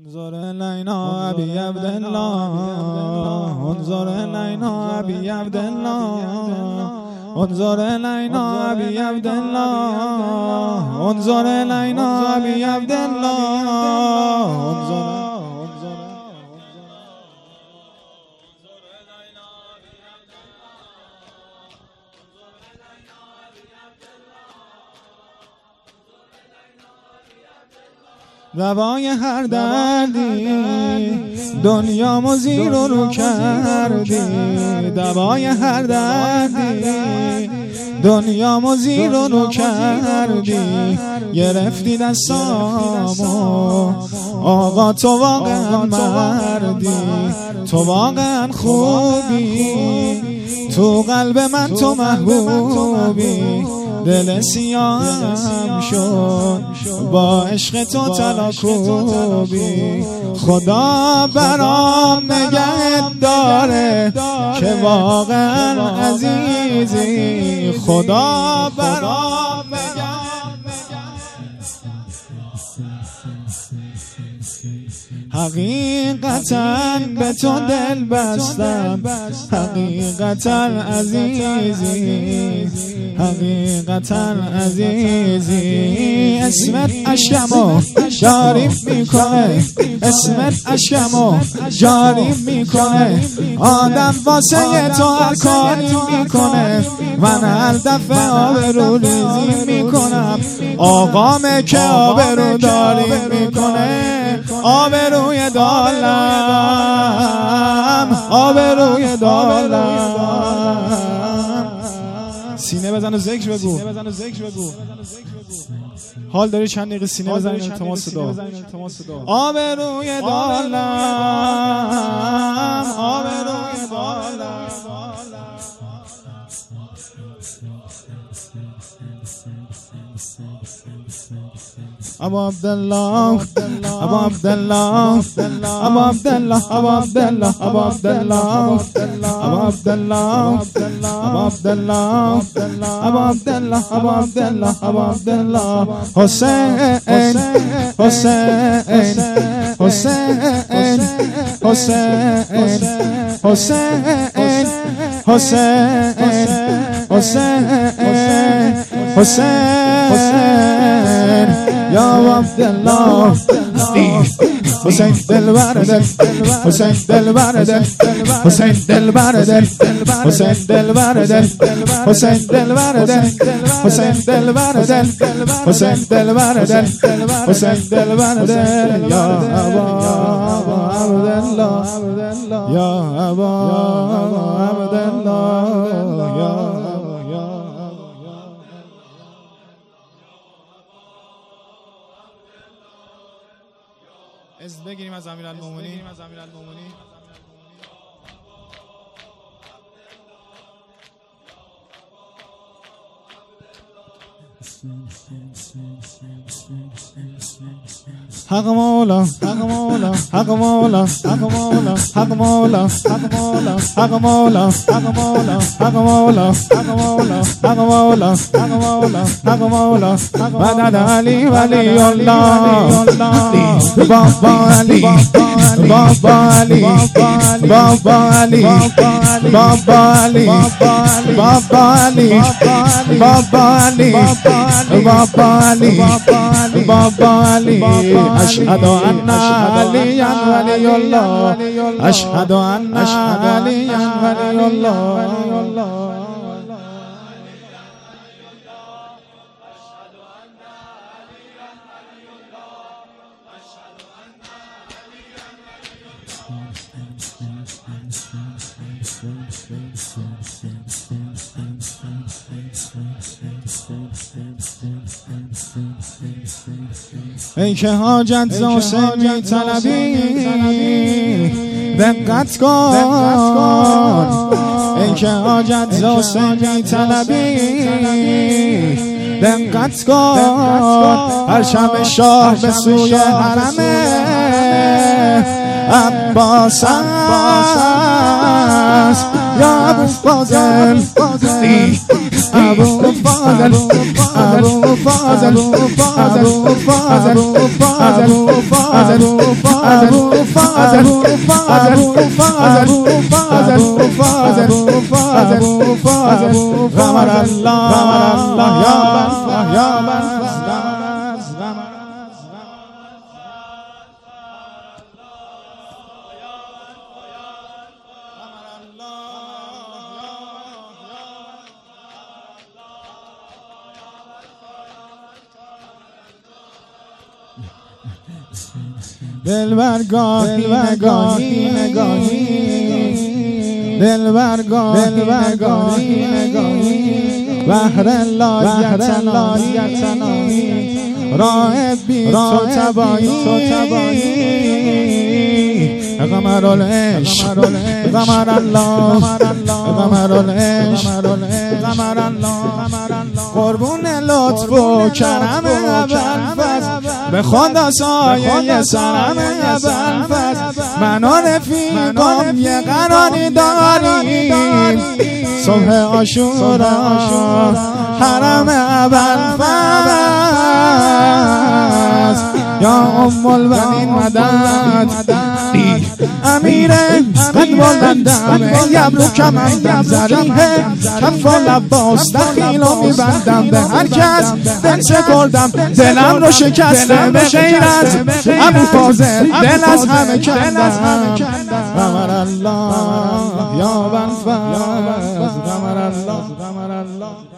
انظر إلينا أبي عبد الله، انظر إلينا أبي عبد الله، انظر إلينا أبي عبد الله، انظر إلينا أبي عبد الله، انظر دوای هر دردی دنیامو زیر و رو کردی، دوای هر دردی دنیامو زیر و رو کردی، گرفتی دستامو آقا تو واقعا مردی، تو واقعا خوبی، تو قلب من تو محبوبی، دل سیاهم شد با عشق تو تلاکوبی، خدا برام نگهت داره که واقعا عزیزی، خدا برام حقیقتا به تو دل بستم، حقیقتا عزیزی، حقیقتا عزیزی، اسمت اشکمو جاری میکنه، اسمت اشکمو جاری میکنه، آدم واسه تو هر کاری میکنه، من هر دفعه آبرو ریزی میکنم، آقامه که آبرو داری میکنه، آبروی دالم، آبروی دالم، سینه بزن و ذکر بگو، حال داری چند دقیقه سینه بزن التماس دعا، آبروی دالم، آبروی دالم، ابو عبدالله، ابو عبدالله، ابو عبدالله، ابو عبدالله، ابو عبدالله، ابو عبدالله، ابو عبدالله، ابو عبدالله، ابو عبدالله، ابو عبدالله، حسین، حسین، حسین، حسین، حسین، حسین، حسین، یا عبدالله، حسین دلبر دل، حسین دلبر دل، حسین دلبر دل، حسین دلبر دل، حسین دلبر دل، حسین دلبر دل، حسین دلبر دل، حسین دلبر دل، یا ابا عبدالله، یا ابا عبدالله، یا از بگیریم از امیرالمومنین. حق مولا، حق مولا، حق مولا، حق مولا، حق مولا، حق مولا، حق مولا، حق مولا، حق مولا، حق مولا، حق مولا، حق مولا، حق مولا، مدد علی ولی الله، بابا علی، بابا علی، بابا علی، بابا علی، بابا علی، بابا علی، بابا علی، بابا علی، اشهد ان علیا ولی الله، اشهد ان علیا ولی الله. ای که حاجت ز حسین می طلبی دقت کن، ای که حاجت ز حسین می طلبی دقت کن، پرچم شاه به سوی حرم عباس است، یا ابوالفضل ابو فاضل ابو فاضل ابو فاضل ابو فاضل ابو فاضل ابو فاضل ابو فاضل ابو فاضل ابو فاضل ابو فاضل ابو فاضل غمر الله یا من دلبر گاهی نگاهی دلبر گاهی نگاهی بحر لایتناهی راه بی تو تبایی قمر العشق قمر الله قمر العشق قمر الله قربون لطف و کرم ابوالفضل به خدا سایه سرم ابوالفضل من و رفیقم یه قراری داریم صبح عاشورا حرم ابوالفضل یا ام البنین مدد امیر قد بلندم یبلو کمندم زریه کف و لباس دخیل و میبندم به هر کس دل شکردم دلم رو شکستم به غیرت ابو فاضل دل از همه کندم قمر الله یا بنفذ قمر الله